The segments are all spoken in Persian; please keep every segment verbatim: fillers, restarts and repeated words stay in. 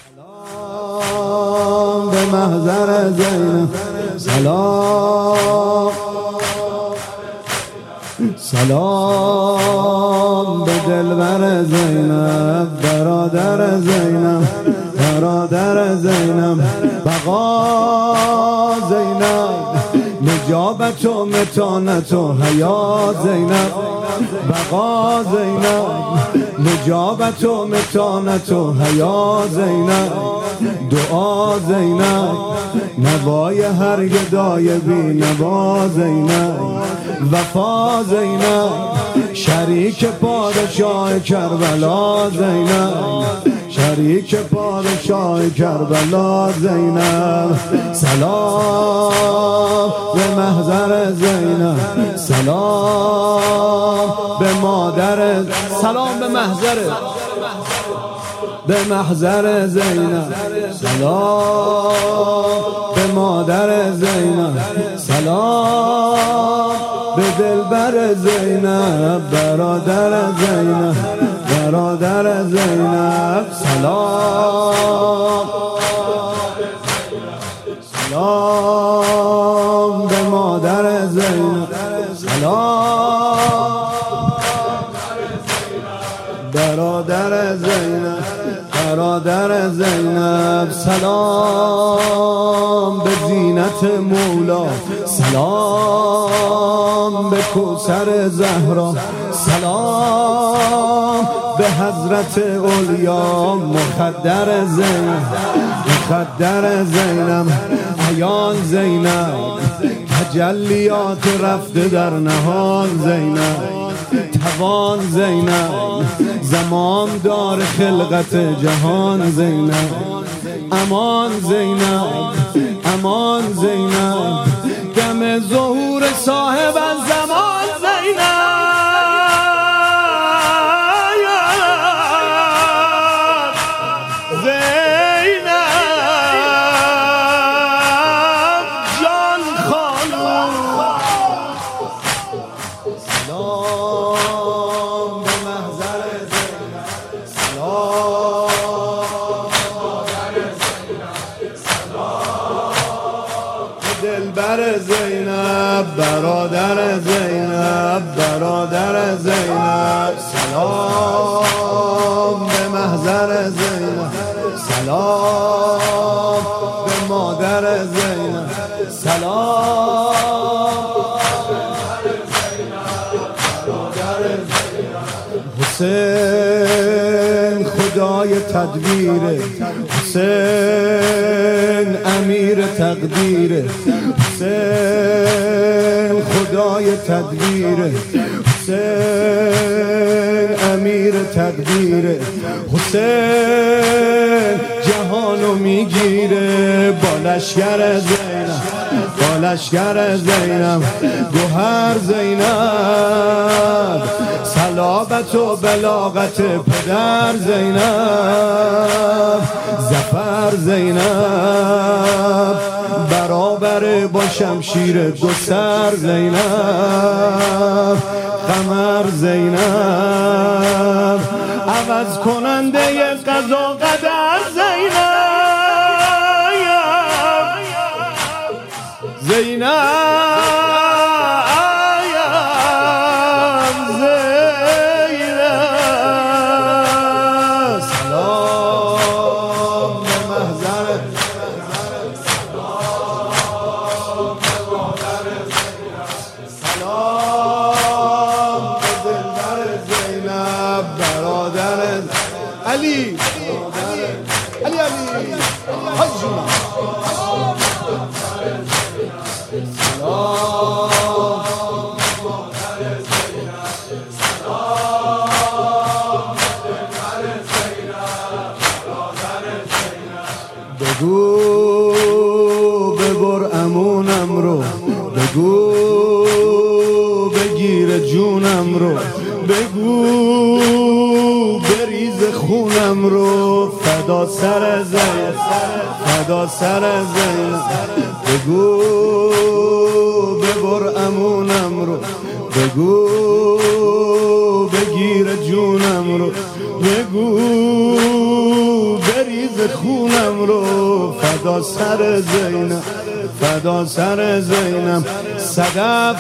سلام به محضر زینب، سلام سلام به دلبر زینب، برادر زینب، برادر زینب، بقا زینب، نجابت و متانت و حیا زینب، بقا زینب، نجابت و متانت و حیا زینب، دعا زینب، نوای هر گدای بی نوا زینب، وفا زینب، شریک پادشاه کربلا زینب، شریک پادشاه کربلا زینب، سلام به محضر زینب، سلام به مادر، سلام به محضر به محضر زینب، سلام به مادر زینب، سلام به دلبر زینب، برادر زینب، برادر زینب، سلام سلام به مادر زینب، سلام برادر زینب، برادر زینب، سلام به زینت مولا، سلام به کوثر زهرا، سلام به حضرت اولیا مخدر زینب، مخدر زینب، عیان زینب، تجلیات رفته در نهان زینب، توان زینب، زمان دار خلقت جهان زینب، امان زینب، امان زینب، دم ظهور صاحب الزمان زینب، زینب جان خانم، سلام به محضر زینب، سلام به دلبر زینب، برادر زینب، برادر زینب، سلام به محضر زینب، سلام به مادر زینب، سلام حسین خدای تدبیر، حسین امیر تقدیر، حسین خدای تدبیر، حسین امیر تقدیر، حسین جهانو میگیره با لشکر زینب، با لشکر زینب، گوهر زینب، صلابت و بلاغت پدر زینب، ظفر زینب، برابر با شمشیر دو سر زینب، قمر زینب، عوض کننده قضا قدر زینب، زینب علی علی علی حاج جون، بگو ببر امونم رو، بگو بگیر جونم رو، بگو بریز خونم رو، فدا سر زینب، فدا سر زینب، بگو ببر امونم رو، بگو بگیر جونم رو، بگو بریز ریخت خونم رو فدا سر زینب، فدا سر زینب، صدف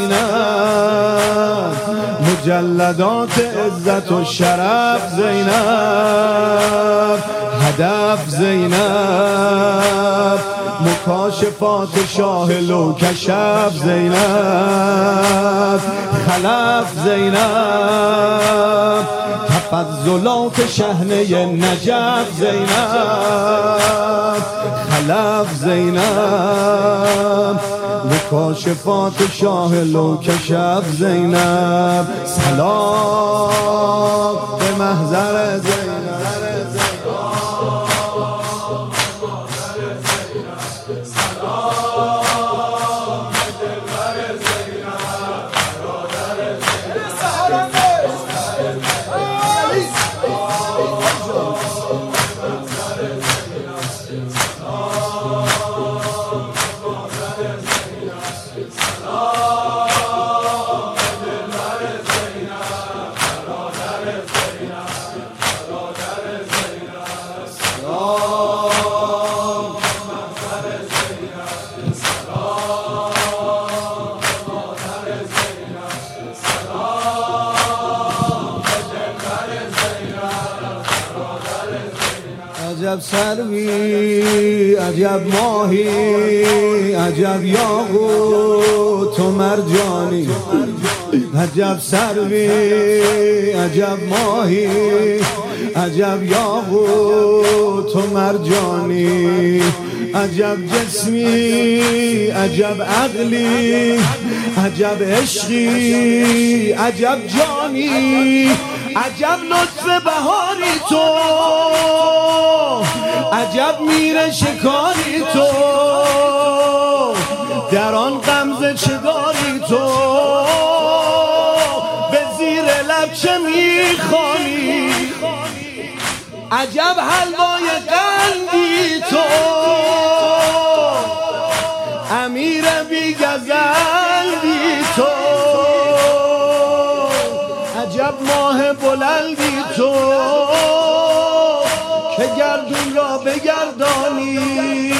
زینب، مجلدات عزت و شرف زینب، هدف زینب، مکاشفات شاه لو کشف زینب، خلف زینب، تفضلات شحنه نجف زینب، خلف زینب، مکاشفات شاه لو کشف زینب، سلام به محضر زینب. عجب سروی، عجب ماهی، عجب یاقوت و مرجانی، عجب سروی، عجب ماهی، عجب یاقوت و مرجانی، عجب جسمی، عجب عقلی، عجب عشقی، عجب جانی، عجب لطف بهاری تو، عجب میره شکاری تو، در آن غمزه چه داری تو، به زیر لب چه میخوانی، عجب حلوای قندی تو، امیر بی گزندی تو، عجب ماه بلندی تو، که گردون را بگردانی،